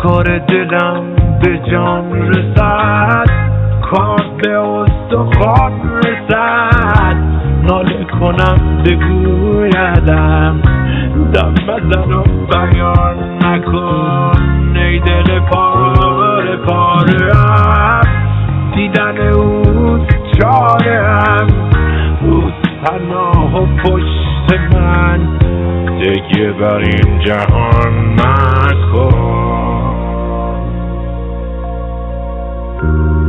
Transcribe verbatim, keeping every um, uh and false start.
کار دلم به جان رسد، کار به استخوان رسد، ناله کنم بگویدم دم بزن و بیان نکن ای دل پاره پاره ام، دیدن اوست چاره ام، اوست پناه و پشت من، تکیه بر این جهان مکن.